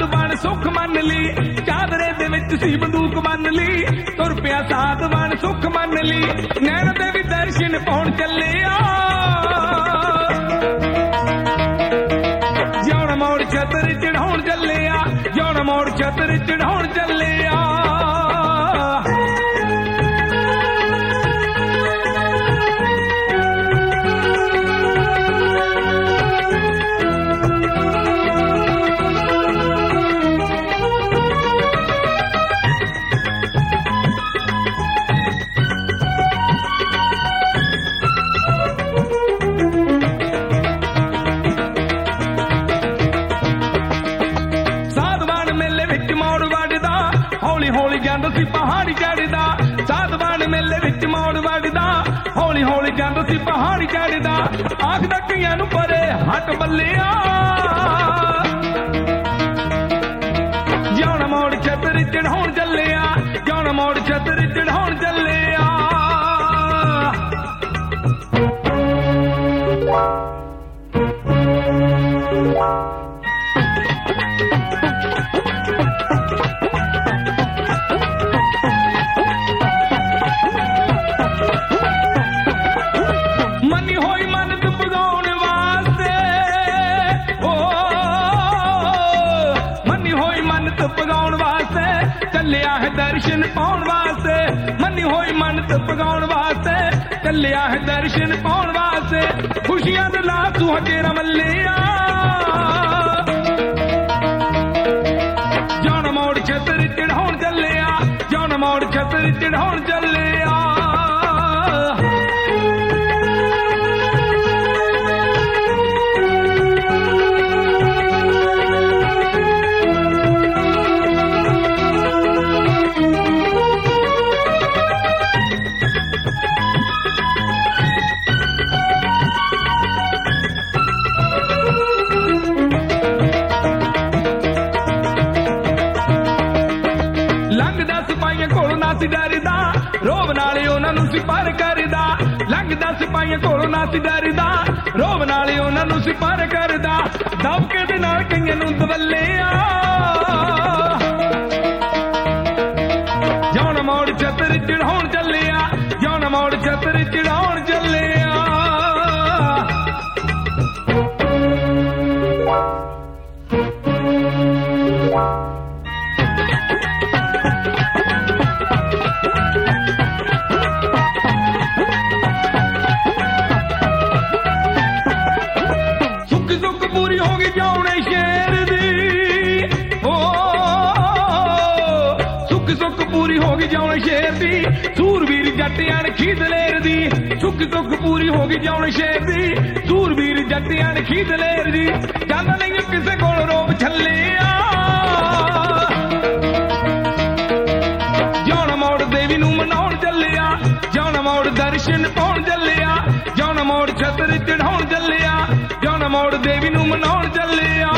साध बन सुख मन ली चादरे दे विच सी बंदूक बन ली तुर पिया साध बन सुख मन ली नैन दे भी दर्शन पाउण चले जौन मोड़ छतर चढ़ाउण चले जौन मोड़ छतर चढ़ाउण चले पहाड़ी चढ़दा साधवान मेले विच मोड़ वड़दा हौली हौली जंद सी पहाड़ी चढ़दा आखदा कईयां नूं परे हट बल्लिया जौन मोड़ छतर चढ़ाउण चलिया जौन मोड़ छतर चढ़ाउण चलिया चलिया है दर्शन पाउण वास्ते मनी होई मनत पगाउण वास्ते चलिया है दर्शन पाउण वास्ते खुशियां दे ला तू हटेरा मल्लिया जौन मोड़ छतर चढ़ाउण चलिया जौन मोड़ छतर चढ़ाउण चलिया डरदा रोब नाले उन्हां नूं सिपार करदा लंघदा सिपाहियां कोलों ना सी डरदा रोब नाले उन्हां नूं सिपार करदा दबके दे नाल कईयां नूं दवल्लिया जौन मोड़ छतर चढ़ाउण चलिया जौन मोड़ छतर चढ़ाउण चलिया जौन शेर दी सूरवीर जट्टियां खीद लेर दी सुख दुख पूरी होगी जौन शेर दी सूरवीर जट्टियां खीद लेर दी जाना नहीं किसे कोल रोब छलिया जौन मोड़ देवी नूं मनाउण चलिया जौन मोड़ दर्शन पाउण चलिया जौन मोड़ छतर चढ़ाउण चलिया जौन मोड़ देवी नूं मनाउण चलिया